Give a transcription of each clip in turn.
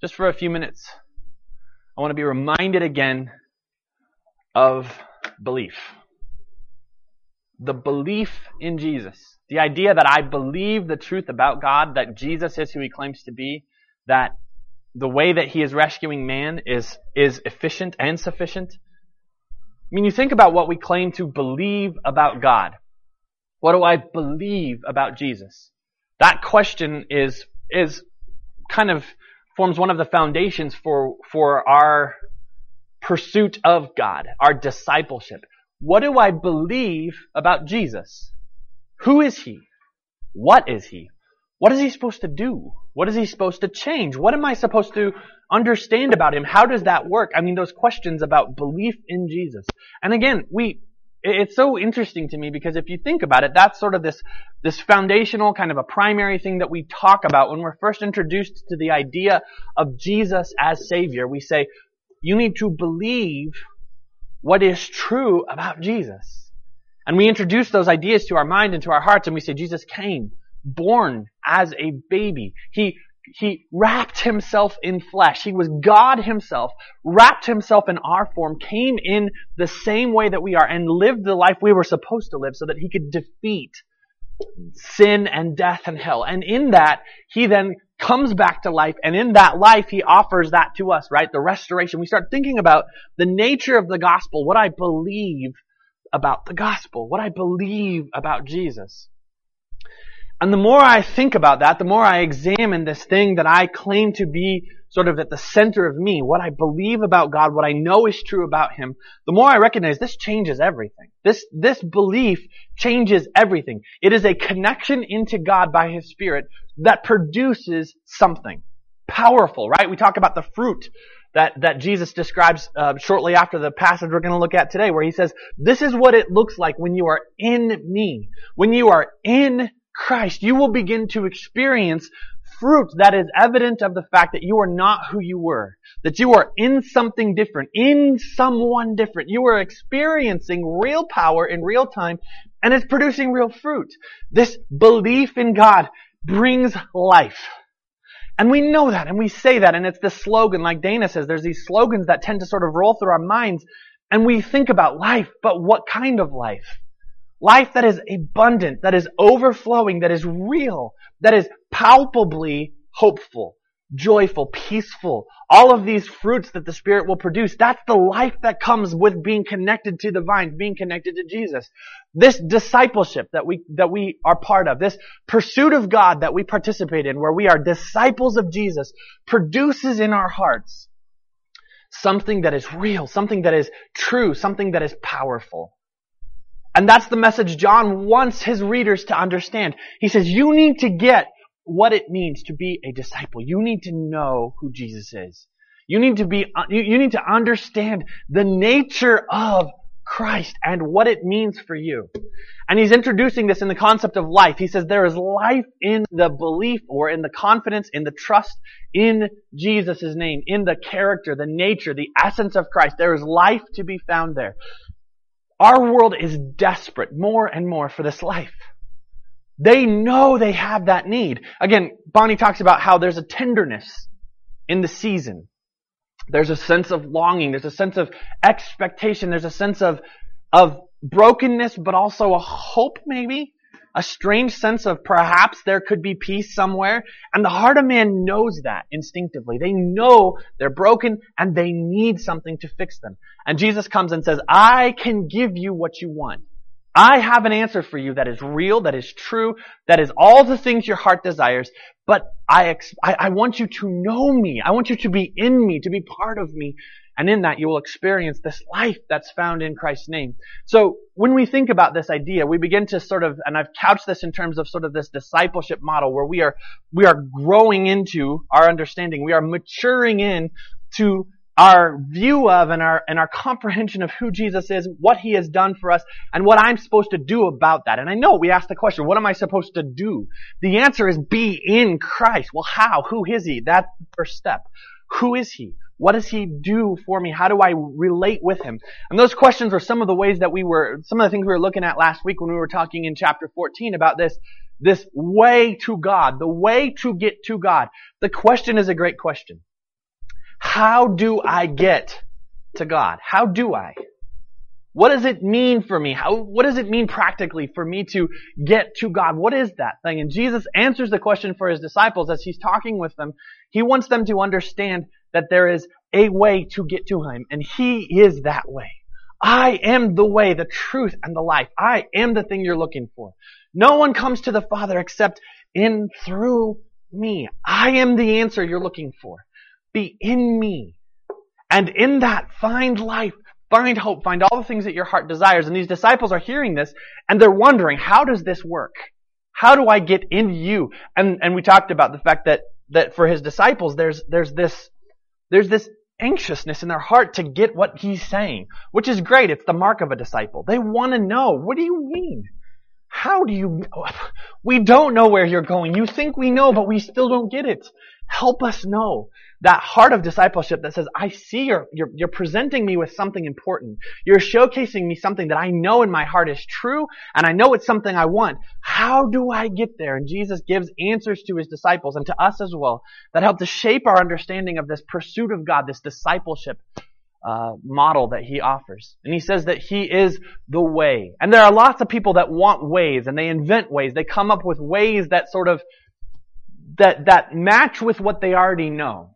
just for a few minutes, I want to be reminded again of belief. The belief in Jesus. The idea that I believe the truth about God, that Jesus is who He claims to be, that the way that He is rescuing man is efficient and sufficient. I mean, you think about what we claim to believe about God. What do I believe about Jesus? That question is kind of forms one of the foundations for our pursuit of God, our discipleship. What do I believe about Jesus? Who is He? What is He? What is He supposed to do? What is He supposed to change? What am I supposed to understand about Him? How does that work? I mean, those questions about belief in Jesus. And again, it's so interesting to me because if you think about it, that's sort of this foundational kind of a primary thing that we talk about when we're first introduced to the idea of Jesus as Savior. We say, you need to believe what is true about Jesus. And we introduce those ideas to our mind and to our hearts and we say, Jesus came, born as a baby. He wrapped Himself in flesh. He was God Himself, wrapped Himself in our form, came in the same way that we are, and lived the life we were supposed to live so that He could defeat sin and death and hell. And in that, He then comes back to life, and in that life, He offers that to us, right? The restoration. We start thinking about the nature of the gospel, what I believe about the gospel, what I believe about Jesus. And the more I think about that, the more I examine this thing that I claim to be sort of at the center of me, what I believe about God, what I know is true about Him, the more I recognize this changes everything. This belief changes everything. It is a connection into God by His Spirit that produces something powerful, right? We talk about the fruit that Jesus describes shortly after the passage we're going to look at today, where He says, this is what it looks like when you are in me. When you are in Christ, you will begin to experience fruit that is evident of the fact that you are not who you were, that you are in something different, in someone different. You are experiencing real power in real time, and it's producing real fruit. This belief in God brings life. And we know that, and we say that, and it's this slogan, like Dana says, there's these slogans that tend to sort of roll through our minds, and we think about life, but what kind of life? Life that is abundant, that is overflowing, that is real, that is palpably hopeful, joyful, peaceful. All of these fruits that the Spirit will produce, that's the life that comes with being connected to the vine, being connected to Jesus. This discipleship that we are part of, this pursuit of God that we participate in, where we are disciples of Jesus, produces in our hearts something that is real, something that is true, something that is powerful. And that's the message John wants his readers to understand. He says, you need to get what it means to be a disciple. You need to know who Jesus is. You need to understand the nature of Christ and what it means for you. And he's introducing this in the concept of life. He says there is life in the belief or in the confidence, in the trust in Jesus' name, in the character, the nature, the essence of Christ. There is life to be found there. Our world is desperate more and more for this life. They know they have that need. Again, Bonnie talks about how there's a tenderness in the season. There's a sense of longing. There's a sense of expectation. There's a sense of brokenness, but also a hope maybe. A strange sense of perhaps there could be peace somewhere. And the heart of man knows that instinctively. They know they're broken and they need something to fix them. And Jesus comes and says, I can give you what you want. I have an answer for you that is real, that is true, that is all the things your heart desires. But I want you to know me. I want you to be in me, to be part of me. And in that you will experience this life that's found in Christ's name. So when we think about this idea, we begin to sort of, and I've couched this in terms of sort of this discipleship model where we are growing into our understanding. We are maturing in to our view of and our comprehension of who Jesus is, what He has done for us, and what I'm supposed to do about that. And I know we ask the question, what am I supposed to do? The answer is be in Christ. Well, how? Who is He? That's the first step. Who is He? What does He do for me? How do I relate with Him? And those questions are some of the things we were looking at last week when we were talking in chapter 14 about this way to God, the way to get to God. The question is a great question. how do I get to God? How do I? What does it mean for me? What does it mean practically for me to get to God? What is that thing? And Jesus answers the question for his disciples as he's talking with them. He wants them to understand that there is a way to get to him, and he is that way. I am the way, the truth, and the life. I am the thing you're looking for. No one comes to the Father except in through me. I am the answer you're looking for. Be in me. And in that, find life, find hope, find all the things that your heart desires. And these disciples are hearing this, and they're wondering, how does this work? How do I get in you? And we talked about the fact that for his disciples, there's this anxiousness in their heart to get what he's saying, which is great. It's the mark of a disciple. They want to know, what do you mean? How do you, we don't know where you're going. You think we know, but we still don't get it. Help us know. That heart of discipleship that says, I see you're presenting me with something important. You're showcasing me something that I know in my heart is true, and I know it's something I want. How do I get there? And Jesus gives answers to his disciples and to us as well that help to shape our understanding of this pursuit of God, this discipleship model that he offers. And he says that he is the way. And there are lots of people that want ways, and they invent ways. They come up with ways that sort of that match with what they already know.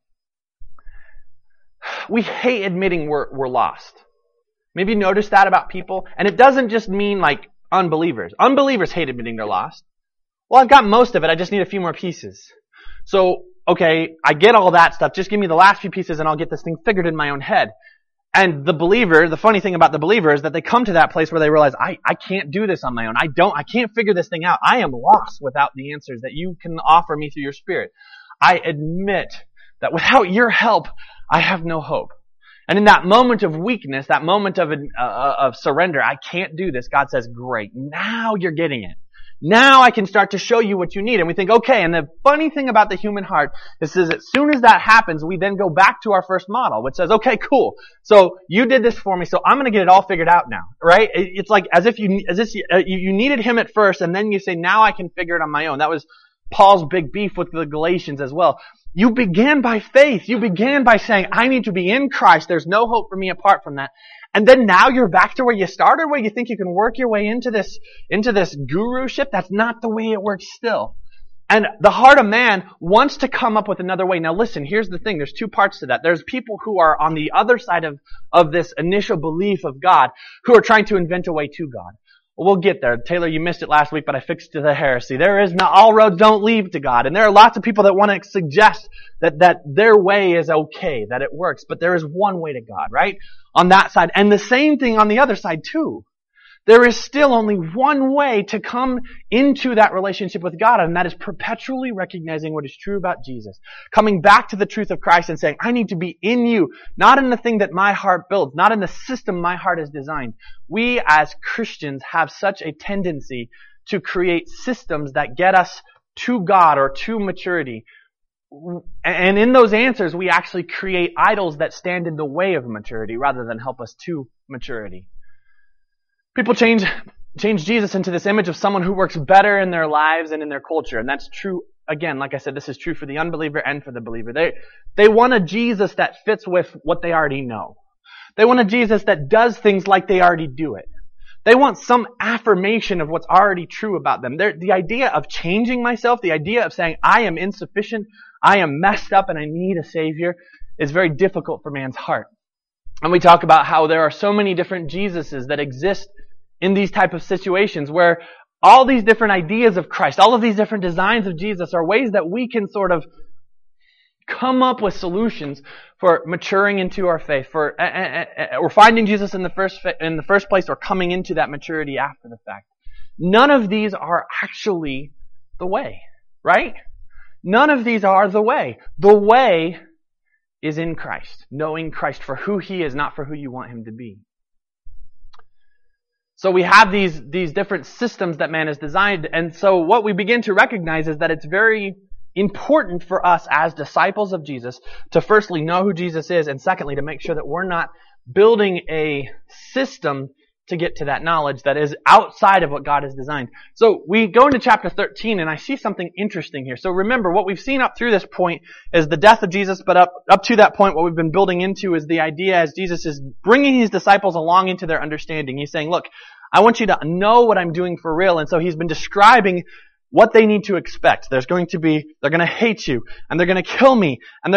We hate admitting we're lost. Maybe you notice that about people. And it doesn't just mean like unbelievers. Unbelievers hate admitting they're lost. Well, I've got most of it. I just need a few more pieces. So, okay, I get all that stuff. Just give me the last few pieces and I'll get this thing figured in my own head. And the believer, the funny thing about the believer is that they come to that place where they realize, I can't do this on my own. I can't figure this thing out. I am lost without the answers that you can offer me through your Spirit. I admit that without your help, I have no hope. And in that moment of weakness, that moment of surrender, I can't do this. God says, great. Now you're getting it. Now I can start to show you what you need. And we think, okay. And the funny thing about the human heart is as soon as that happens, we then go back to our first model, which says, okay, cool. So you did this for me, so I'm going to get it all figured out now, right? It's like as if you needed him at first, and then you say, now I can figure it on my own. That was Paul's big beef with the Galatians as well. You began by faith. You began by saying, I need to be in Christ. There's no hope for me apart from that. And then now you're back to where you started, where you think you can work your way into this guruship. That's not the way it works still. And the heart of man wants to come up with another way. Now listen, here's the thing. There's two parts to that. There's people who are on the other side of this initial belief of God, who are trying to invent a way to God. Well, we'll get there. Taylor, you missed it last week, but I fixed the heresy. There is not, all roads don't lead to God. And there are lots of people that want to suggest that their way is okay, that it works. But there is one way to God, right? On that side. And the same thing on the other side too. There is still only one way to come into that relationship with God, and that is perpetually recognizing what is true about Jesus. Coming back to the truth of Christ and saying, I need to be in you, not in the thing that my heart builds, not in the system my heart has designed. We as Christians have such a tendency to create systems that get us to God or to maturity. And in those answers, we actually create idols that stand in the way of maturity rather than help us to maturity. People change Jesus into this image of someone who works better in their lives and in their culture. And that's true, again, like I said, this is true for the unbeliever and for the believer. They want a Jesus that fits with what they already know. They want a Jesus that does things like they already do it. They want some affirmation of what's already true about them. The idea of changing myself, the idea of saying, I am insufficient, I am messed up, and I need a Savior is very difficult for man's heart. And we talk about how there are so many different Jesuses that exist in these type of situations where all these different ideas of Christ, all of these different designs of Jesus are ways that we can sort of come up with solutions for maturing into our faith, for or finding Jesus in the first place, or coming into that maturity after the fact. None of these are actually the way, right? None of these are the way. The way is in Christ, knowing Christ for who He is, not for who you want Him to be. So we have these different systems that man has designed, and so what we begin to recognize is that it's very important for us as disciples of Jesus to firstly know who Jesus is, and secondly to make sure that we're not building a system to get to that knowledge that is outside of what God has designed. So we go into chapter 13, and I see something interesting here. So remember, what we've seen up through this point is the death of Jesus, but up to that point, what we've been building into is the idea as Jesus is bringing his disciples along into their understanding. He's saying, look, I want you to know what I'm doing for real. And so he's been describing what they need to expect. They're going to hate you, and they're going to kill me, and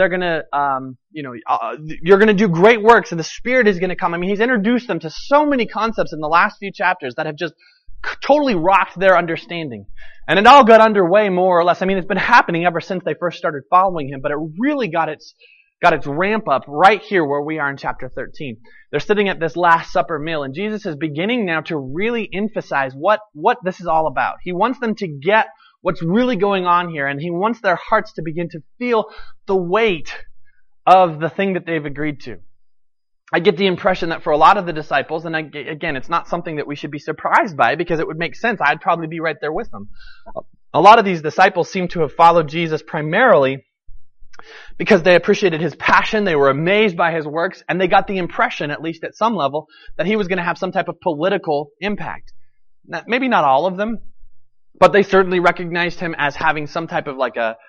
you're going to do great works, and the Spirit is going to come. I mean, he's introduced them to so many concepts in the last few chapters that have just totally rocked their understanding. And it all got underway more or less. I mean, it's been happening ever since they first started following him, but it really got its ramp up right here where we are in chapter 13. They're sitting at this Last Supper meal, and Jesus is beginning now to really emphasize what this is all about. He wants them to get what's really going on here, and he wants their hearts to begin to feel the weight of the thing that they've agreed to. I get the impression that for a lot of the disciples, and again, it's not something that we should be surprised by because it would make sense. I'd probably be right there with them. A lot of these disciples seem to have followed Jesus primarily because they appreciated his passion, they were amazed by his works, and they got the impression, at least at some level, that he was going to have some type of political impact. Now, maybe not all of them, but they certainly recognized him as having some type of like a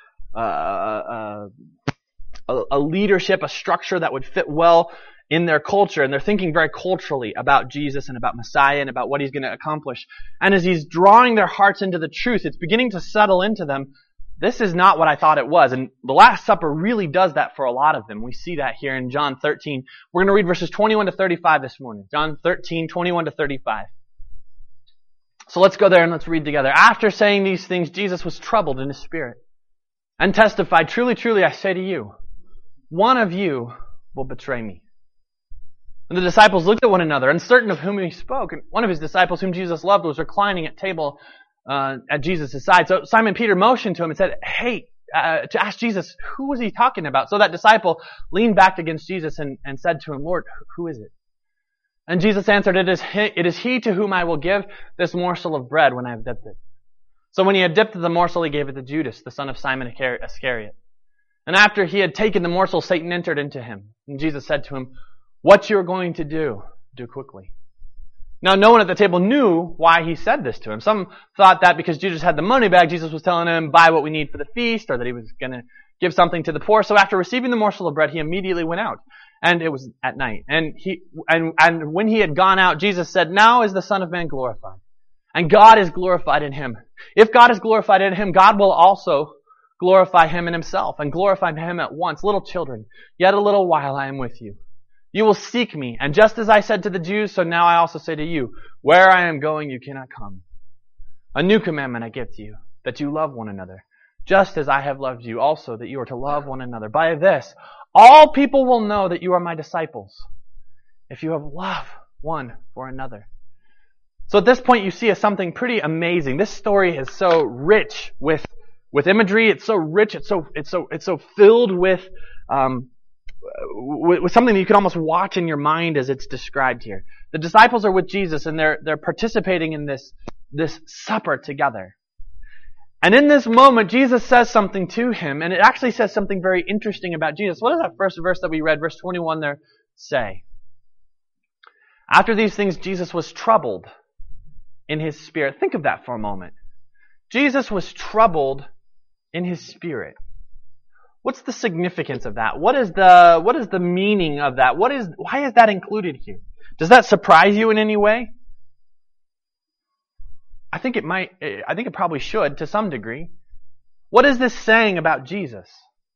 leadership, a structure that would fit well in their culture, and they're thinking very culturally about Jesus and about Messiah and about what he's going to accomplish. And as he's drawing their hearts into the truth, it's beginning to settle into them. This is not what I thought it was. And the Last Supper really does that for a lot of them. We see that here in John 13. We're going to read verses 21 to 35 this morning. John 13, 21 to 35. So let's go there and let's read together. After saying these things, Jesus was troubled in his spirit and testified, "Truly, truly, I say to you, one of you will betray me." And the disciples looked at one another, uncertain of whom he spoke. And one of his disciples, whom Jesus loved, was reclining at table at Jesus' side. So Simon Peter motioned to him and said, "Hey," to ask Jesus, who was he talking about? So that disciple leaned back against Jesus and said to him, "Lord, who is it?" And Jesus answered, "It is he to whom I will give this morsel of bread when I have dipped it." So when he had dipped the morsel, he gave it to Judas, the son of Simon Iscariot. And after he had taken the morsel, Satan entered into him. And Jesus said to him, "What you are going to do quickly." Now, no one at the table knew why he said this to him. Some thought that because Jesus had the money bag, Jesus was telling him, buy what we need for the feast, or that he was going to give something to the poor. So after receiving the morsel of bread, he immediately went out. And it was at night. And when he had gone out, Jesus said, "Now is the Son of Man glorified. And God is glorified in him. If God is glorified in him, God will also glorify him in himself, and glorify him at once. Little children, yet a little while I am with you. You will seek me, and just as I said to the Jews, so now I also say to you, where I am going you cannot come. A new commandment I give to you, that you love one another, just as I have loved you also, that you are to love one another. By this, all people will know that you are my disciples, if you have love one for another." So at this point you see something pretty amazing. This story is so rich with imagery. It's so rich. It's so filled with something that you can almost watch in your mind as it's described here. The disciples are with Jesus, and they're participating in this supper together. And in this moment, Jesus says something to him, and it actually says something very interesting about Jesus. What does that first verse that we read, verse 21 there, say? After these things, Jesus was troubled in his spirit. Think of that for a moment. Jesus was troubled in his spirit. What's the significance of that? What is the meaning of that? Why is that included here? Does that surprise you in any way? I think it probably should to some degree. What is this saying about Jesus?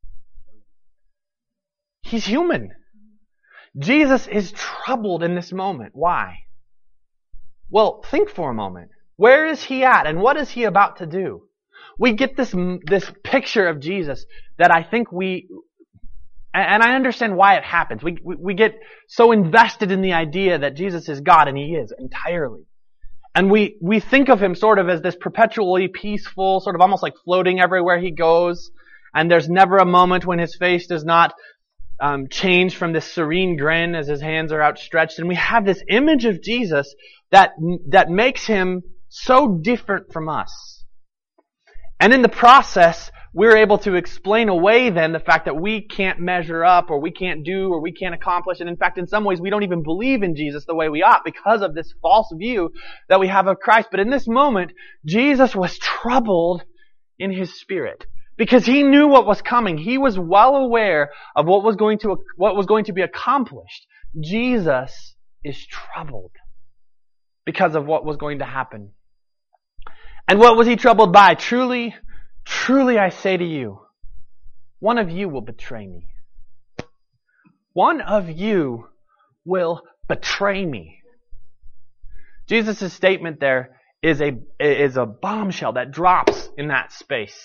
He's human. Jesus is troubled in this moment. Why? Well, think for a moment. Where is he at, and what is he about to do? We get this picture of Jesus that I think and I understand why it happens. We get so invested in the idea that Jesus is God, and he is entirely. And we think of him sort of as this perpetually peaceful, sort of almost like floating everywhere he goes. And there's never a moment when his face does not change from this serene grin as his hands are outstretched. And we have this image of Jesus that makes him so different from us. And in the process, we're able to explain away then the fact that we can't measure up or we can't do or we can't accomplish. And in fact, in some ways, we don't even believe in Jesus the way we ought because of this false view that we have of Christ. But in this moment, Jesus was troubled in his spirit because he knew what was coming. He was well aware of what was going to be accomplished. Jesus is troubled because of what was going to happen. And what was he troubled by? Truly, truly I say to you, one of you will betray me. One of you will betray me. Jesus' statement there is a bombshell that drops in that space.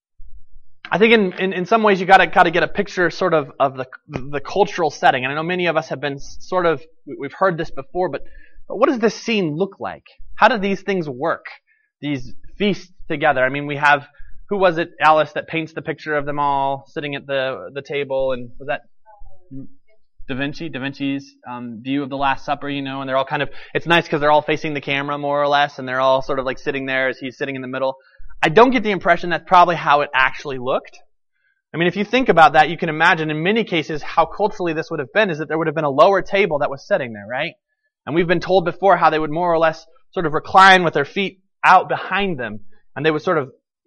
I think in some ways you gotta get a picture sort of the cultural setting. And I know many of us have been we've heard this before, but what does this scene look like? How do these things work? These feasts together. I mean, we have, who was it, Alice, that paints the picture of them all sitting at the table? And was that Da Vinci? Da Vinci's view of the Last Supper, and they're all it's nice because they're all facing the camera more or less, and they're all sort of like sitting there as he's sitting in the middle. I don't get the impression that's probably how it actually looked. I mean, if you think about that, you can imagine in many cases how culturally this would have been is that there would have been a lower table that was sitting there, right? And we've been told before how they would more or less sort of recline with their feet out behind them, and they would sort of,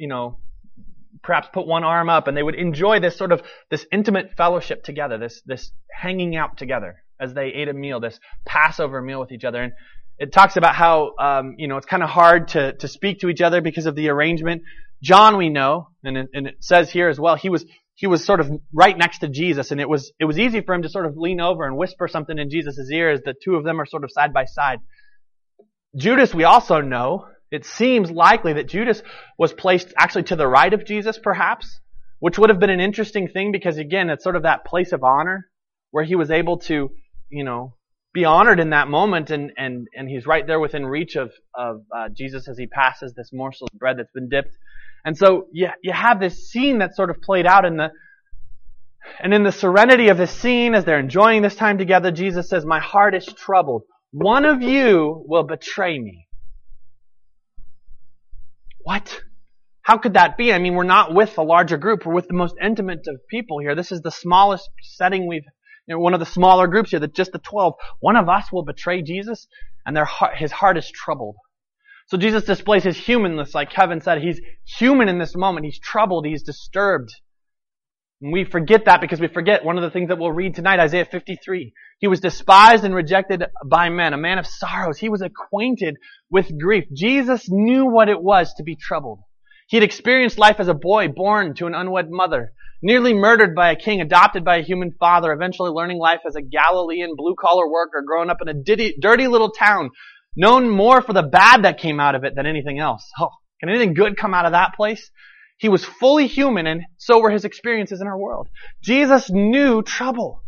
perhaps put one arm up, and they would enjoy this intimate fellowship together, this hanging out together as they ate a meal, this Passover meal with each other. And it talks about how, it's kind of hard to speak to each other because of the arrangement. John, we know, and it says here as well, he was sort of right next to Jesus, and it was easy for him to sort of lean over and whisper something in Jesus' ear as the two of them are sort of side by side. Judas, we also know, it seems likely that Judas was placed actually to the right of Jesus, perhaps, which would have been an interesting thing because, again, it's sort of that place of honor where he was able to, be honored in that moment, and he's right there within reach of Jesus as he passes this morsel of bread that's been dipped. And so you have this scene that's sort of played out in the serenity of this scene as they're enjoying this time together, Jesus says, "My heart is troubled. One of you will betray me." What? How could that be? I mean, we're not with a larger group. We're with the most intimate of people here. This is the smallest setting one of the smaller groups here, just the 12. One of us will betray Jesus, and his heart is troubled. So Jesus displays his humanness, like Kevin said. He's human in this moment. He's troubled. He's disturbed. And we forget that because we forget one of the things that we'll read tonight, Isaiah 53. He was despised and rejected by men, a man of sorrows. He was acquainted with grief. Jesus knew what it was to be troubled. He had experienced life as a boy born to an unwed mother, nearly murdered by a king, adopted by a human father, eventually learning life as a Galilean blue-collar worker, growing up in a dirty little town, known more for the bad that came out of it than anything else. Oh, can anything good come out of that place? He was fully human, and so were his experiences in our world. Jesus knew trouble.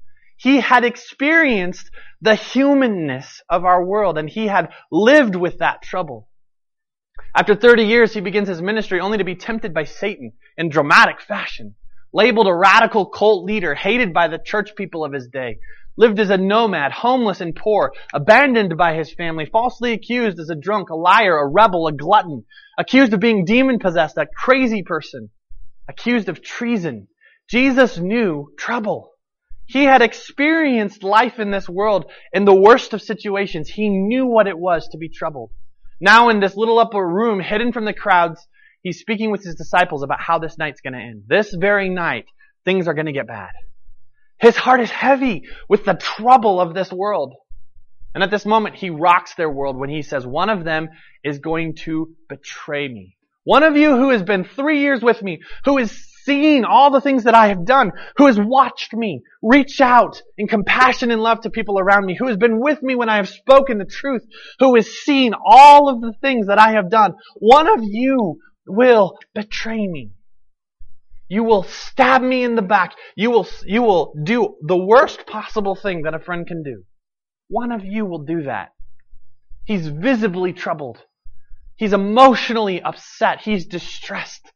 He had experienced the humanness of our world, and he had lived with that trouble. After 30 years, he begins his ministry only to be tempted by Satan in dramatic fashion, labeled a radical cult leader, hated by the church people of his day, lived as a nomad, homeless and poor, abandoned by his family, falsely accused as a drunk, a liar, a rebel, a glutton, accused of being demon-possessed, a crazy person, accused of treason. Jesus knew trouble. He had experienced life in this world in the worst of situations. He knew what it was to be troubled. Now in this little upper room, hidden from the crowds, he's speaking with his disciples about how this night's going to end. This very night, things are going to get bad. His heart is heavy with the trouble of this world. And at this moment, he rocks their world when he says, one of them is going to betray me. One of you who has been 3 years with me, who has seen all the things that I have done, who has watched me reach out in compassion and love to people around me, who has been with me when I have spoken the truth, who has seen all of the things that I have done. One of you will betray me. You will stab me in the back. You will do the worst possible thing that a friend can do. One of you will do that. He's visibly troubled. He's emotionally upset. He's distressed.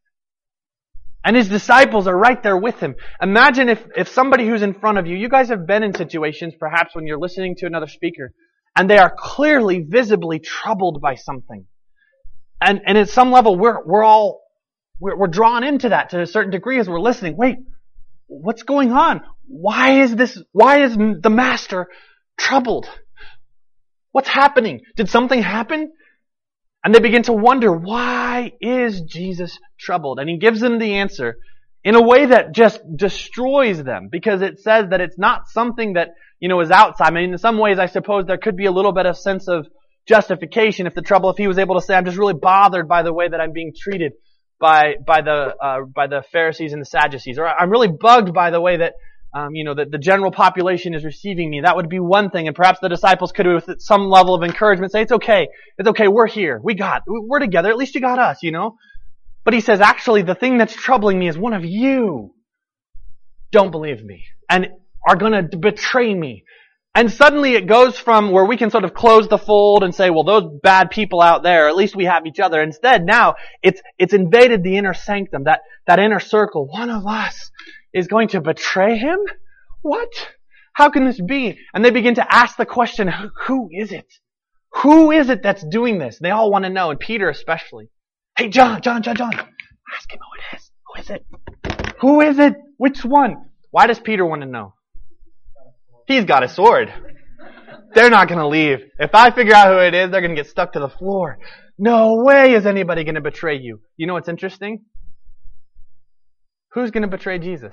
And his disciples are right there with him. Imagine if somebody who's in front of you, you guys have been in situations perhaps when you're listening to another speaker, and they are clearly, visibly troubled by something. And at some level, we're all we're drawn into that to a certain degree as we're listening. Wait, what's going on? Why is the master troubled? What's happening? Did something happen? And they begin to wonder, why is Jesus troubled? And he gives them the answer in a way that just destroys them, because it says that it's not something that, is outside. I mean, in some ways, I suppose there could be a little bit of sense of justification if he was able to say, I'm just really bothered by the way that I'm being treated by the Pharisees and the Sadducees, or I'm really bugged by the way that that the general population is receiving me. That would be one thing, and perhaps the disciples could, with some level of encouragement, say, it's okay, we're here, we're together, at least you got us, But he says, actually, the thing that's troubling me is one of you don't believe me and are going to betray me. And suddenly it goes from where we can sort of close the fold and say, well, those bad people out there, at least we have each other. Instead, now it's invaded the inner sanctum, that inner circle. One of us is going to betray him? What? How can this be? And they begin to ask the question, who is it? Who is it that's doing this? They all want to know, and Peter especially. Hey, John. Ask him who it is. Who is it? Who is it? Which one? Why does Peter want to know? He's got a sword. They're not going to leave. If I figure out who it is, they're going to get stuck to the floor. No way is anybody going to betray you. You know what's interesting? Who's going to betray Jesus?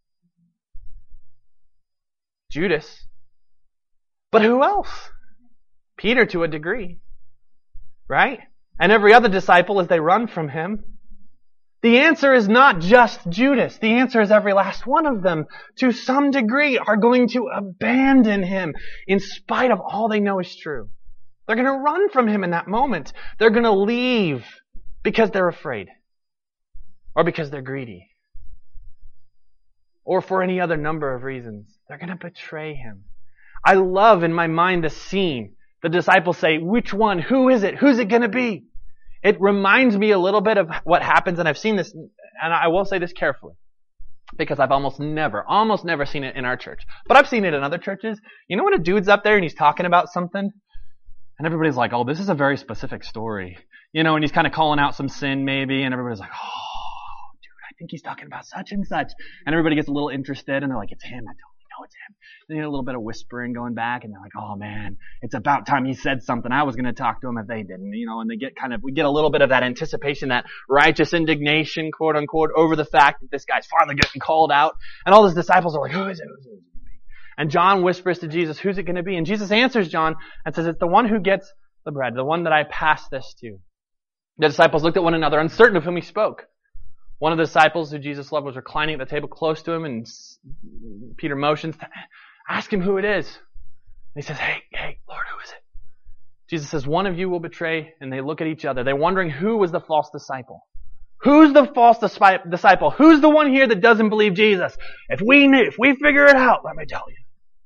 Judas. But who else? Peter to a degree. Right? And every other disciple as they run from him. The answer is not just Judas. The answer is every last one of them, to some degree, are going to abandon him in spite of all they know is true. They're going to run from him in that moment. They're going to leave because they're afraid. Or because they're greedy. Or for any other number of reasons. They're going to betray him. I love in my mind the scene. The disciples say, which one? Who is it? Who's it going to be? It reminds me a little bit of what happens, and I've seen this, and I will say this carefully, because I've almost never seen it in our church. But I've seen it in other churches. You know when a dude's up there and he's talking about something, and everybody's like, oh, this is a very specific story. And he's kind of calling out some sin maybe, and everybody's like, oh, dude, I think he's talking about such and such. And everybody gets a little interested, and they're like, it's him, I totally know it's him. Then you get a little bit of whispering going back, and they're like, oh man, it's about time he said something. I was going to talk to him if they didn't, and we get a little bit of that anticipation, that righteous indignation, quote unquote, over the fact that this guy's finally getting called out. And all his disciples are like, who is it? Who's it going to be? And John whispers to Jesus, who's it going to be? And Jesus answers John and says, it's the one who gets the bread, the one that I pass this to. The disciples looked at one another, uncertain of whom he spoke. One of the disciples who Jesus loved was reclining at the table close to him, and Peter motions, ask him who it is. And he says, hey, Lord, who is it? Jesus says, one of you will betray, and they look at each other. They're wondering who was the false disciple. Who's the false disciple? Who's the one here that doesn't believe Jesus? If we figure it out, let me tell you.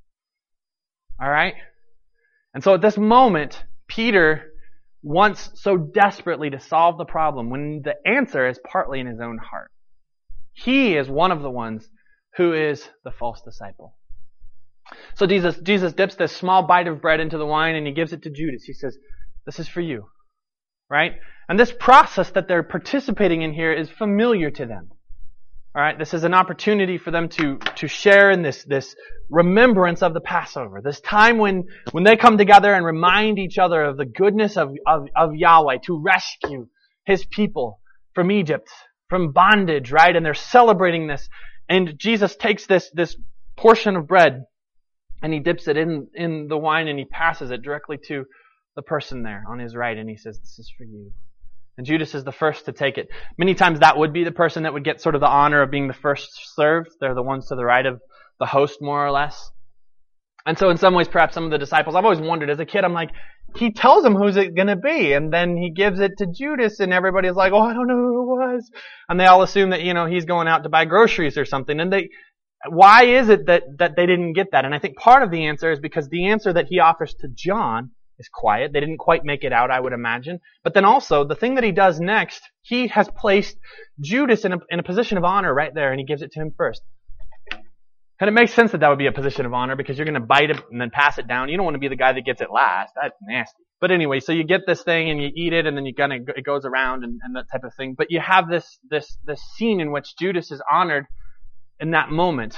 Alright? And so at this moment, Peter wants so desperately to solve the problem when the answer is partly in his own heart. He is one of the ones who is the false disciple. So Jesus dips this small bite of bread into the wine and he gives it to Judas. He says, this is for you. Right? And this process that they're participating in here is familiar to them. Alright? This is an opportunity for them to share in this remembrance of the Passover. This time when they come together and remind each other of the goodness of Yahweh to rescue His people from Egypt, from bondage, right? And they're celebrating this. And Jesus takes this portion of bread and He dips it in the wine and He passes it directly to the person there on His right and He says, this is for you. And Judas is the first to take it. Many times that would be the person that would get sort of the honor of being the first served. They're the ones to the right of the host, more or less. And so in some ways, perhaps some of the disciples, I've always wondered as a kid, I'm like, He tells them who's it going to be. And then He gives it to Judas and everybody's like, oh, I don't know who it was. And they all assume that, he's going out to buy groceries or something. And why is it that they didn't get that? And I think part of the answer is because the answer that He offers to John is quiet. They didn't quite make it out, I would imagine. But then also, the thing that He does next, He has placed Judas in a position of honor right there, and He gives it to him first. And it makes sense that would be a position of honor, because you're going to bite it and then pass it down. You don't want to be the guy that gets it last. That's nasty. But anyway, so you get this thing and you eat it, and then it goes around and that type of thing. But you have this scene in which Judas is honored in that moment.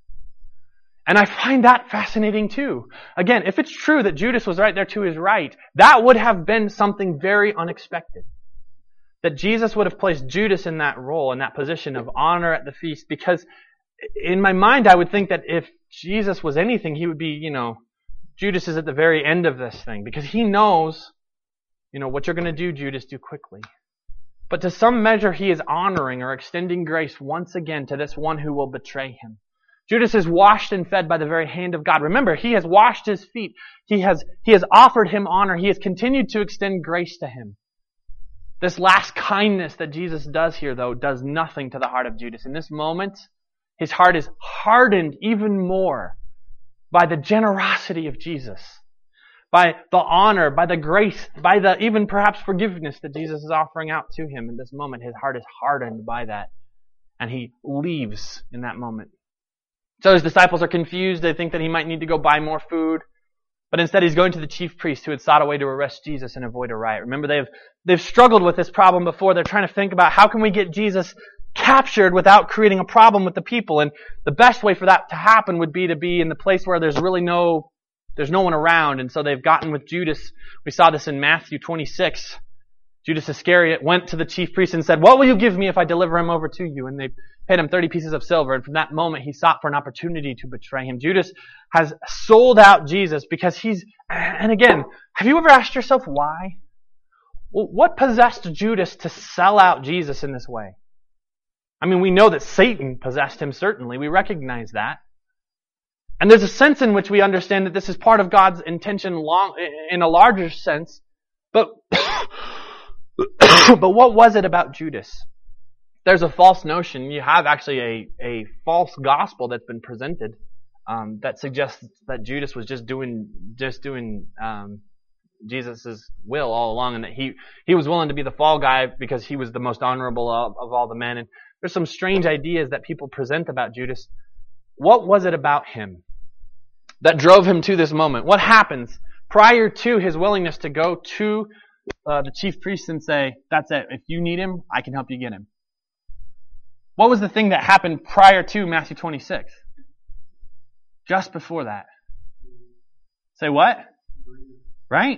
And I find that fascinating too. Again, if it's true that Judas was right there to his right, that would have been something very unexpected. That Jesus would have placed Judas in that role, in that position of honor at the feast, because in my mind I would think that if Jesus was anything, he would be, Judas is at the very end of this thing, because he knows, what you're going to do, Judas, do quickly. But to some measure he is honoring or extending grace once again to this one who will betray him. Judas is washed and fed by the very hand of God. Remember, he has washed his feet. He has offered him honor. He has continued to extend grace to him. This last kindness that Jesus does here, though, does nothing to the heart of Judas. In this moment, his heart is hardened even more by the generosity of Jesus, by the honor, by the grace, by the even perhaps forgiveness that Jesus is offering out to him. In this moment, his heart is hardened by that, and he leaves in that moment. So his disciples are confused. They think that he might need to go buy more food. But instead he's going to the chief priests who had sought a way to arrest Jesus and avoid a riot. Remember, they've struggled with this problem before. They're trying to think about how can we get Jesus captured without creating a problem with the people. And the best way for that to happen would be to be in the place where there's no one around. And so they've gotten with Judas. We saw this in Matthew 26. Judas Iscariot went to the chief priests and said, "What will you give me if I deliver him over to you?" And they paid him 30 pieces of silver. And from that moment, he sought for an opportunity to betray him. Judas has sold out Jesus because and again, have you ever asked yourself why? Well, what possessed Judas to sell out Jesus in this way? I mean, we know that Satan possessed him, certainly. We recognize that. And there's a sense in which we understand that this is part of God's intention in a larger sense. But but what was it about Judas? There's a false notion. You have actually a false gospel that's been presented that suggests that Judas was just doing Jesus' will all along, and that he was willing to be the fall guy because he was the most honorable of all the men. And there's some strange ideas that people present about Judas. What was it about him that drove him to this moment? What happens prior to his willingness to go to the chief priests and say, "That's it. If you need him, I can help you get him"? What was the thing that happened prior to Matthew 26? Just before that. Say what? Right?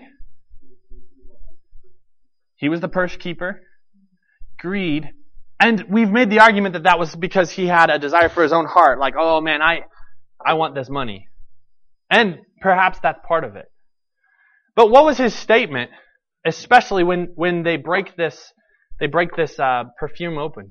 He was the purse keeper. Greed. And we've made the argument that was because he had a desire for his own heart. Like, oh man, I want this money. And perhaps that's part of it. But what was his statement? Especially when they break this perfume open.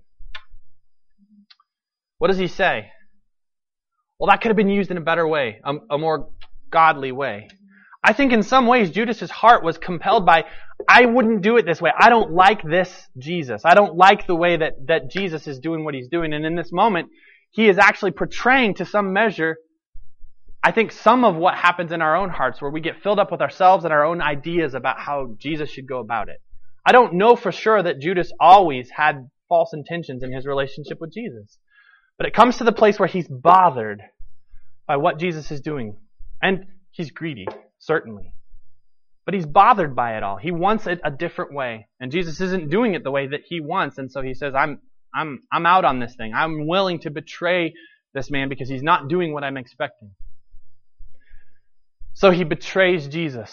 What does he say? Well, that could have been used in a better way, a more godly way. I think in some ways Judas's heart was compelled by, I wouldn't do it this way. I don't like this Jesus. I don't like the way that Jesus is doing what he's doing. And in this moment, he is actually portraying to some measure, I think, some of what happens in our own hearts, where we get filled up with ourselves and our own ideas about how Jesus should go about it. I don't know for sure that Judas always had false intentions in his relationship with Jesus. But it comes to the place where he's bothered by what Jesus is doing. And he's greedy, certainly. But he's bothered by it all. He wants it a different way. And Jesus isn't doing it the way that he wants. And so he says, I'm out on this thing. I'm willing to betray this man because he's not doing what I'm expecting. So he betrays Jesus.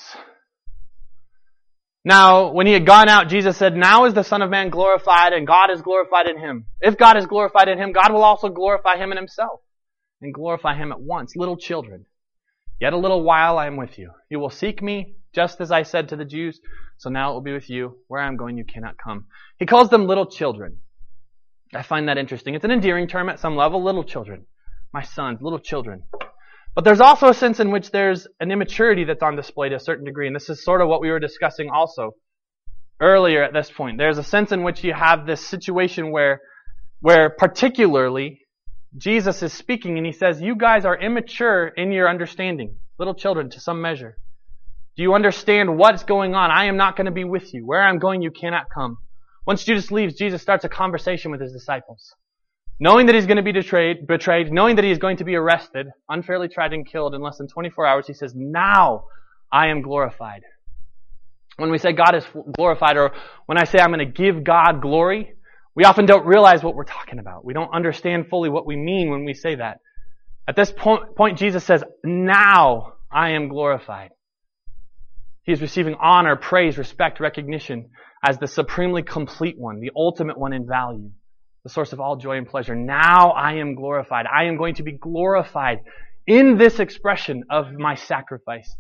Now, when he had gone out, Jesus said, "Now is the Son of Man glorified, and God is glorified in him. If God is glorified in him, God will also glorify him in himself, and glorify him at once. Little children, yet a little while I am with you. You will seek me, just as I said to the Jews, so now it will be with you. Where I am going, you cannot come." He calls them little children. I find that interesting. It's an endearing term at some level, little children. My sons, little children. But there's also a sense in which there's an immaturity that's on display to a certain degree. And this is sort of what we were discussing also earlier at this point. There's a sense in which you have this situation where particularly Jesus is speaking and he says, you guys are immature in your understanding. Little children, to some measure. Do you understand what's going on? I am not going to be with you. Where I'm going, you cannot come. Once Judas leaves, Jesus starts a conversation with his disciples. Knowing that he's going to be betrayed, knowing that he is going to be arrested, unfairly tried and killed in less than 24 hours, he says, "Now I am glorified." When we say God is glorified, or when I say I'm going to give God glory, we often don't realize what we're talking about. We don't understand fully what we mean when we say that. At this point, Jesus says, now I am glorified. He is receiving honor, praise, respect, recognition as the supremely complete one, the ultimate one in value, the source of all joy and pleasure. Now I am glorified. I am going to be glorified in this expression of my sacrifice.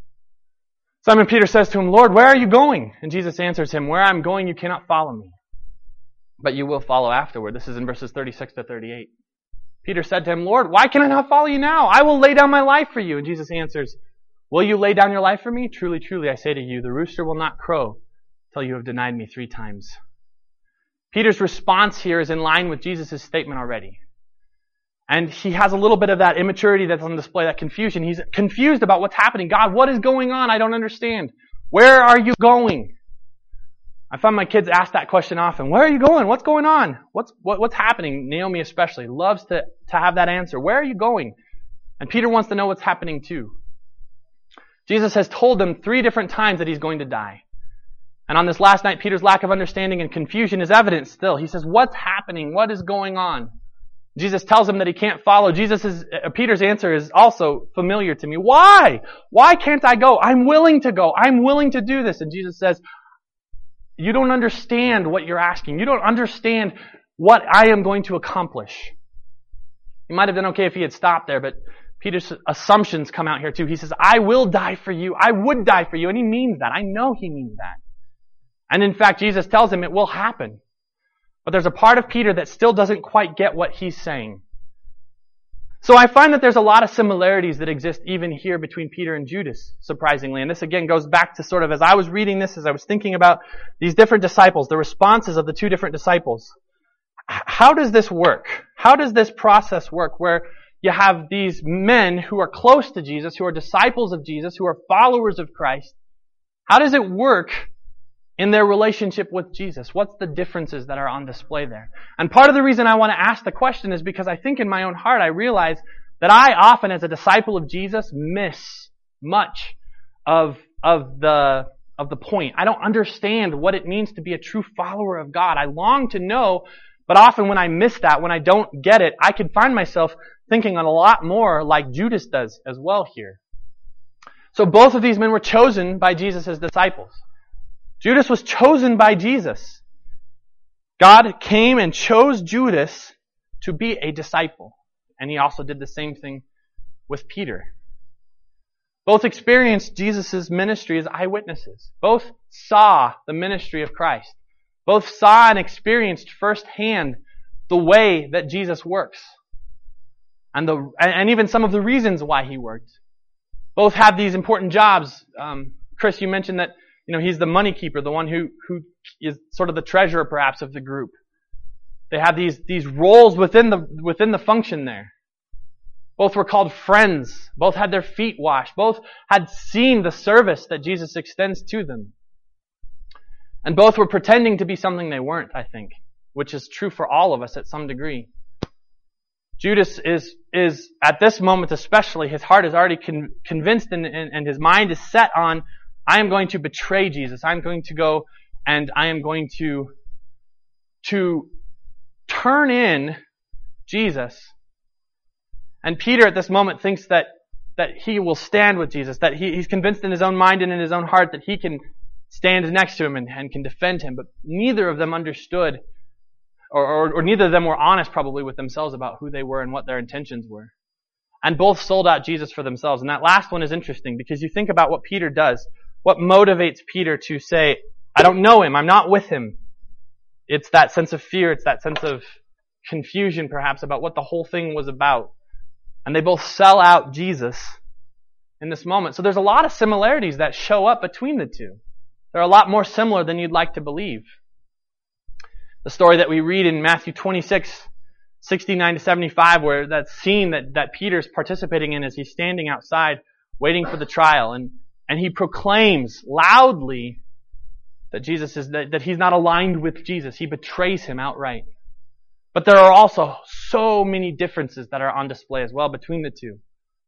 Simon Peter says to him, Lord, where are you going? And Jesus answers him, where I'm going, you cannot follow me, but you will follow afterward. This is in verses 36 to 38. Peter said to him, Lord, why can I not follow you now? I will lay down my life for you. And Jesus answers, will you lay down your life for me? Truly, truly, I say to you, the rooster will not crow till you have denied me 3 times. Peter's response here is in line with Jesus' statement already. And he has a little bit of that immaturity that's on display, that confusion. He's confused about what's happening. God, what is going on? I don't understand. Where are you going? I find my kids ask that question often. Where are you going? What's going on? What's happening? Naomi especially loves to have that answer. Where are you going? And Peter wants to know what's happening too. Jesus has told them 3 different times that he's going to die. And on this last night, Peter's lack of understanding and confusion is evident still. He says, what's happening? What is going on? Jesus tells him that he can't follow. Peter's answer is also familiar to me. Why? Why can't I go? I'm willing to go. I'm willing to do this. And Jesus says, you don't understand what you're asking. You don't understand what I am going to accomplish. He might have done okay if he had stopped there, but Peter's assumptions come out here too. He says, I will die for you. I would die for you. And he means that. I know he means that. And in fact, Jesus tells him it will happen. But there's a part of Peter that still doesn't quite get what he's saying. So I find that there's a lot of similarities that exist even here between Peter and Judas, surprisingly. And this again goes back to sort of, as I was reading this, as I was thinking about these different disciples, the responses of the 2 different disciples. How does this work? How does this process work where you have these men who are close to Jesus, who are disciples of Jesus, who are followers of Christ? How does it work in their relationship with Jesus? What's the differences that are on display there? And part of the reason I want to ask the question is because I think in my own heart I realize that I often, as a disciple of Jesus, miss much of the point. I don't understand what it means to be a true follower of God. I long to know, but often when I miss that, when I don't get it, I can find myself thinking a lot more like Judas does as well here. So both of these men were chosen by Jesus as disciples. Judas was chosen by Jesus. God came and chose Judas to be a disciple. And he also did the same thing with Peter. Both experienced Jesus' ministry as eyewitnesses. Both saw the ministry of Christ. Both saw and experienced firsthand the way that Jesus works. And even some of the reasons why he worked. Both have these important jobs. Chris, you mentioned that he's the money keeper, the one who is sort of the treasurer perhaps of the group. They have these roles within the function there. Both were called friends. Both had their feet washed. Both had seen the service that Jesus extends to them. And both were pretending to be something they weren't, I think, which is true for all of us at some degree. Judas is at this moment especially, his heart is already convinced and his mind is set on, I am going to betray Jesus. I'm going to go and I am going to turn in Jesus. And Peter at this moment thinks that he will stand with Jesus, that he's convinced in his own mind and in his own heart that he can stand next to him and can defend him. But neither of them understood, or neither of them were honest probably with themselves about who they were and what their intentions were. And both sold out Jesus for themselves. And that last one is interesting because you think about what Peter does. What motivates Peter to say, I don't know him, I'm not with him? It's that sense of fear, it's that sense of confusion perhaps about what the whole thing was about. And they both sell out Jesus in this moment. So there's a lot of similarities that show up between the two. They're a lot more similar than you'd like to believe. The story that we read in Matthew 26, 69 to 75, where that scene that Peter's participating in as he's standing outside waiting for the trial. And he proclaims loudly that that he's not aligned with Jesus. He betrays him outright. But there are also so many differences that are on display as well between the two.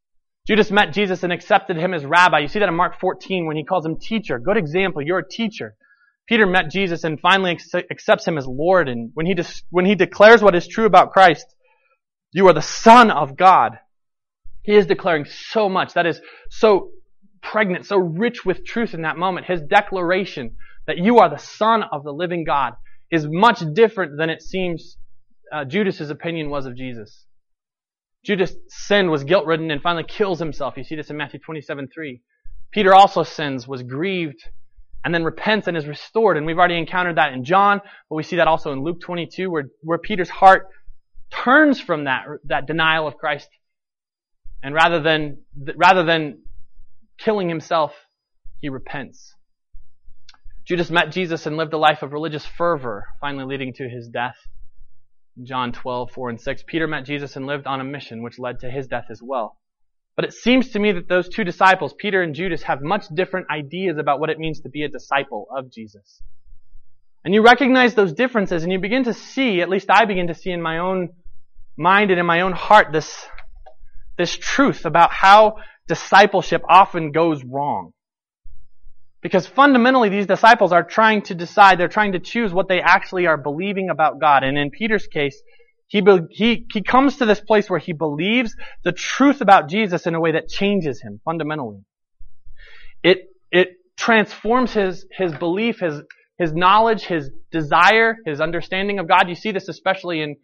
Judas met Jesus and accepted him as rabbi. You see that in Mark 14 when he calls him teacher. Good example. You're a teacher. Peter met Jesus and finally accepts him as Lord. And when he declares what is true about Christ, you are the Son of God. He is declaring so much. That is so pregnant, so rich with truth in that moment. His declaration that you are the Son of the living God is much different than it seems Judas's opinion was of Jesus. Judas sinned, was guilt-ridden, and finally kills himself. You see this in Matthew 27:3. Peter also sins, was grieved, and then repents and is restored. And we've already encountered that in John, but we see that also in Luke 22, where Peter's heart turns from that denial of Christ. And rather than killing himself, he repents. Judas met Jesus and lived a life of religious fervor, finally leading to his death. John 12:4-6. Peter met Jesus and lived on a mission which led to his death as well. But it seems to me that those two disciples, Peter and Judas, have much different ideas about what it means to be a disciple of Jesus. And you recognize those differences and you begin to see, at least I begin to see in my own mind and in my own heart, this truth about how discipleship often goes wrong. Because fundamentally these disciples are trying to decide, they're trying to choose what they actually are believing about God. And in Peter's case, he comes to this place where he believes the truth about Jesus in a way that changes him fundamentally. It transforms his belief, his knowledge, his desire, his understanding of God. You see this especially in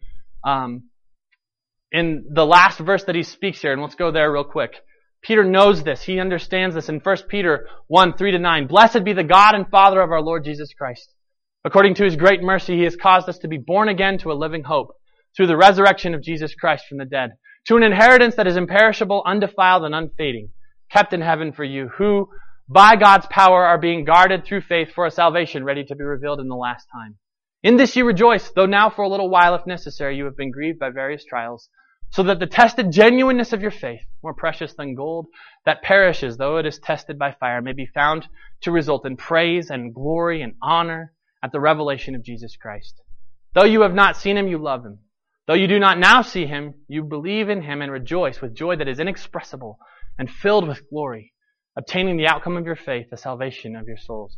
the last verse that he speaks here, and let's go there real quick. Peter knows this. He understands this in 1 Peter 1:3-9. Blessed be the God and Father of our Lord Jesus Christ. According to His great mercy, He has caused us to be born again to a living hope through the resurrection of Jesus Christ from the dead, to an inheritance that is imperishable, undefiled, and unfading, kept in heaven for you, who by God's power are being guarded through faith for a salvation ready to be revealed in the last time. In this you rejoice, though now for a little while, if necessary, you have been grieved by various trials, so that the tested genuineness of your faith, more precious than gold, that perishes though it is tested by fire, may be found to result in praise and glory and honor at the revelation of Jesus Christ. Though you have not seen Him, you love Him. Though you do not now see Him, you believe in Him and rejoice with joy that is inexpressible and filled with glory, obtaining the outcome of your faith, the salvation of your souls.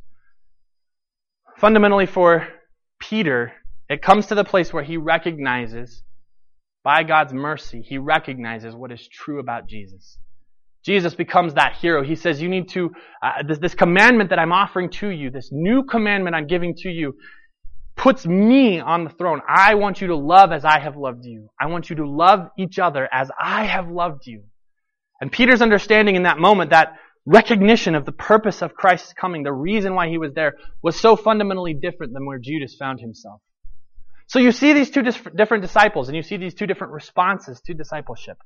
Fundamentally for Peter, it comes to the place where he recognizes, by God's mercy, he recognizes what is true about Jesus. Jesus becomes that hero. He says, you need to, this commandment that I'm offering to you, this new commandment I'm giving to you, puts me on the throne. I want you to love as I have loved you. I want you to love each other as I have loved you. And Peter's understanding in that moment, that recognition of the purpose of Christ's coming, the reason why He was there, was so fundamentally different than where Judas found himself. So you see these two different disciples, and you see these two different responses to discipleship.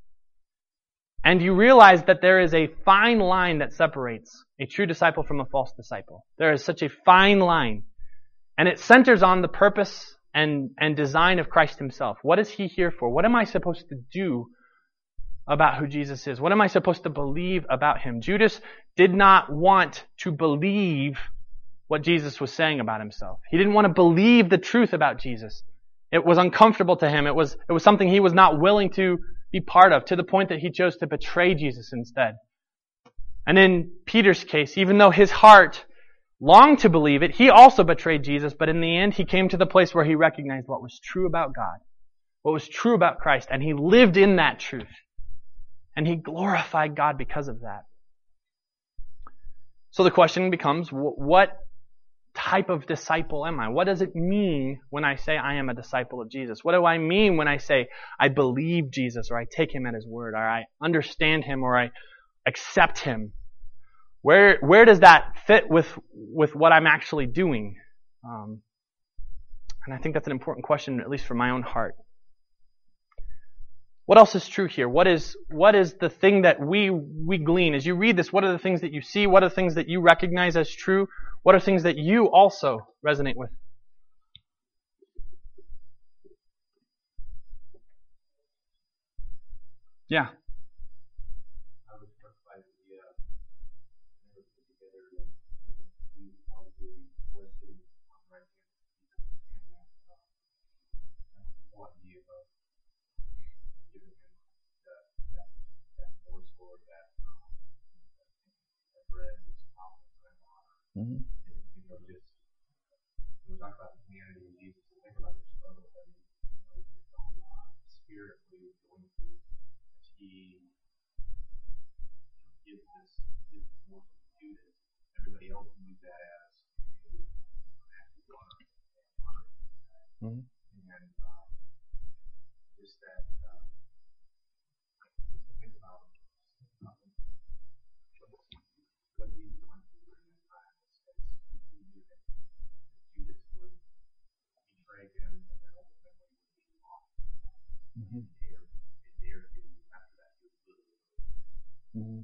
And you realize that there is a fine line that separates a true disciple from a false disciple. There is such a fine line. And it centers on the purpose and design of Christ Himself. What is He here for? What am I supposed to do about who Jesus is? What am I supposed to believe about Him? Judas did not want to believe what Jesus was saying about Himself. He didn't want to believe the truth about Jesus. It was uncomfortable to him. It was something he was not willing to be part of, to the point that he chose to betray Jesus instead. And in Peter's case, even though his heart longed to believe it, he also betrayed Jesus, but in the end he came to the place where he recognized what was true about God, what was true about Christ, and he lived in that truth. And he glorified God because of that. So the question becomes, what type of disciple am I? What does it mean when I say I am a disciple of Jesus? What do I mean when I say I believe Jesus, or I take Him at His word, or I understand Him, or I accept Him? Where does that fit with what I'm actually doing? And I think that's an important question, at least for my own heart. What else is true here? What is the thing that we glean? As you read this, what are the things that you see? What are the things that you recognize as true? What are things that you also resonate with? Yeah. I was struck by the never put together that you probably was sitting on the right hand and that one view of giving him that force or that Mm-hmm. Just when we talk about the humanity of Jesus, we think about the struggle that his own spirit was going through as he gives this morsel to Judas. Everybody else views that as an act of honor. Mm-hmm. And just that, just to think about what Jesus went through during that time as he knew that Judas would betray him and then ultimately would be lost. Mm-hmm. A day or two after that, he was literally Mm-hmm.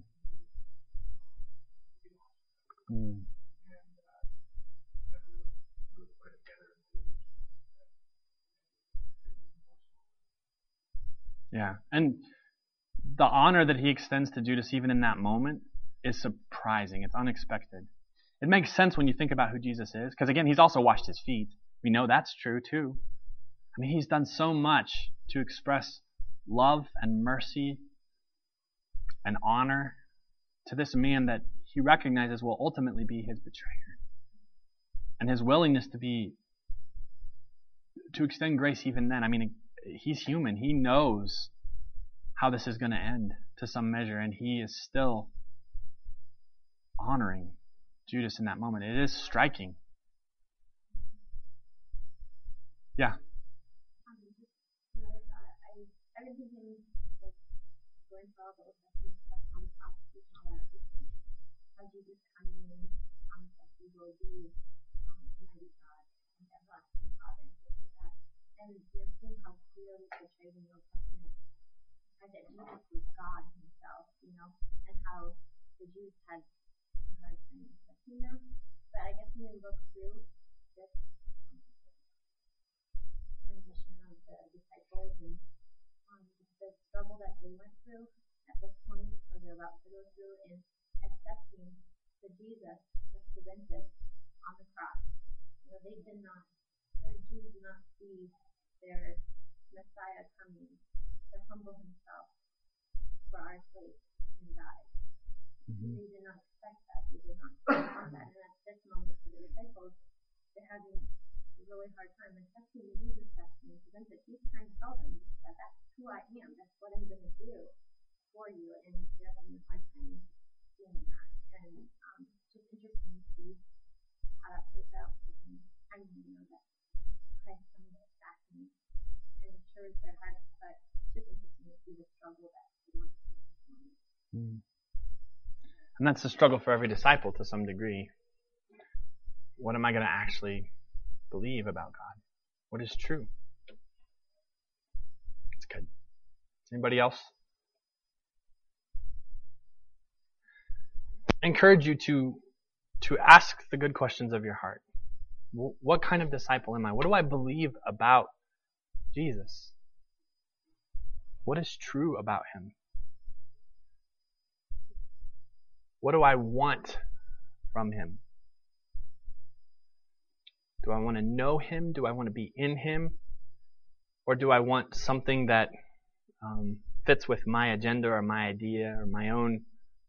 be lost. Mm-hmm. And never really put it together and believed that it was more so. Yeah. And the honor that he extends to Judas even in that moment is surprising. It's unexpected. It makes sense when you think about who Jesus is, because again, he's also washed his feet. We know that's true too. I mean, he's done so much to express love and mercy and honor to this man that he recognizes will ultimately be his betrayer. And his willingness to extend grace even then. I mean, he's human. He knows how this is going to end to some measure, and he is still honoring Judas in that moment. It is striking. Yeah. Another thought, I've been thinking, like, going through all the Old Testament stuff on the prostitution, all that, how Jesus coming in, that he will be mighty God and everlasting Father and stuff like that. And seeing how clearly portrayed in the Old Testament, that Jesus was God himself, and how the Jews had such a hard time accepting that. But I guess when you look through this transition of the disciples and the struggle that they went through at this point, or they're about to go through, in accepting the Jesus that's presented on the cross. The Jews did not see their Messiah coming to humble himself for our sake and die. Mm-hmm. They did not expect that. They did not want that. And at this moment for the disciples, they're having a really hard time accepting the Jesus that's being presented. He's trying to tell them that that's who I am. That's what I'm going to do for you. And they're having a hard time doing that. And it's just interesting to see how that plays out. And I know that Christ comes back and ensures their hearts, but it's just interesting to see the struggle that they went through at this moment. Mm. And that's the struggle for every disciple to some degree. What am I going to actually believe about God? What is true? It's good. Anybody else? I encourage you to ask the good questions of your heart. What kind of disciple am I? What do I believe about Jesus? What is true about him? What do I want from him? Do I want to know him? Do I want to be in him? Or do I want something that fits with my agenda or my idea or my own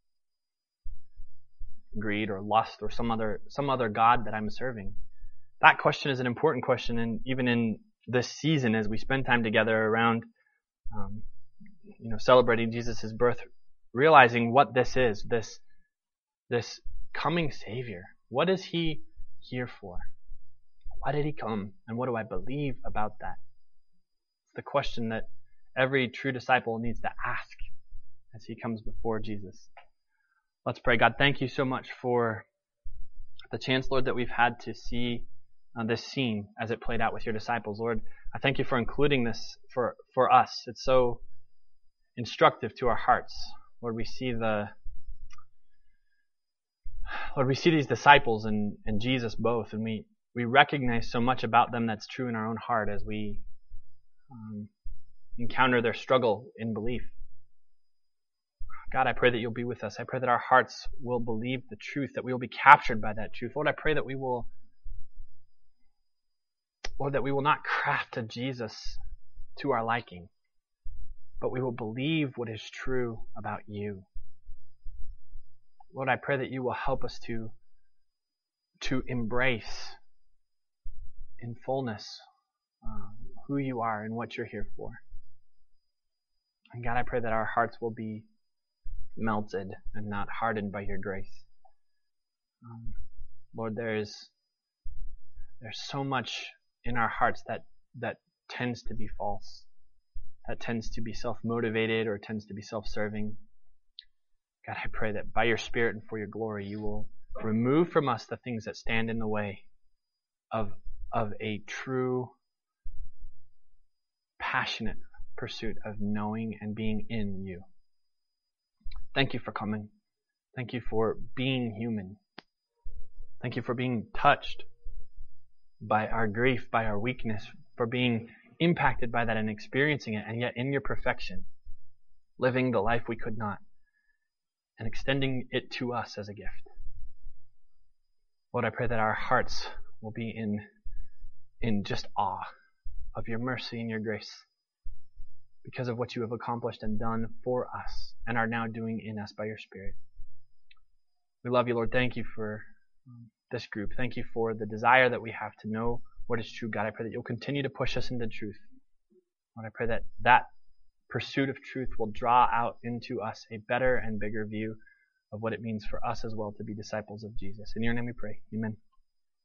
greed or lust or some other God that I'm serving? That question is an important question, and even in this season as we spend time together around celebrating Jesus' birth, realizing what this is, this coming Savior. What is he here for? Why did he come? And what do I believe about that? It's the question that every true disciple needs to ask as he comes before Jesus. Let's pray. God, thank you so much for the chance, Lord, that we've had to see this scene as it played out with your disciples. Lord, I thank you for including this for us. It's so instructive to our hearts. Lord, we see these disciples and Jesus both, and we recognize so much about them that's true in our own heart as we encounter their struggle in belief. God, I pray that you'll be with us. I pray that our hearts will believe the truth, that we will be captured by that truth. Lord, I pray that we will not craft a Jesus to our liking, but we will believe what is true about you. Lord, I pray that you will help us to to embrace in fullness who you are and what you're here for. And God, I pray that our hearts will be melted and not hardened by your grace. Lord, there's so much in our hearts that tends to be false, that tends to be self-motivated or tends to be self-serving. God, I pray that by your Spirit and for your glory, you will remove from us the things that stand in the way of a true, passionate pursuit of knowing and being in you. Thank you for coming. Thank you for being human. Thank you for being touched by our grief, by our weakness, for being impacted by that and experiencing it, and yet in your perfection, living the life we could not, and extending it to us as a gift. Lord, I pray that our hearts will be in just awe of your mercy and your grace because of what you have accomplished and done for us and are now doing in us by your Spirit. We love you, Lord. Thank you for this group. Thank you for the desire that we have to know what is true. God, I pray that you'll continue to push us into truth. Lord, I pray that that pursuit of truth will draw out into us a better and bigger view of what it means for us as well to be disciples of Jesus. In your name we pray. Amen.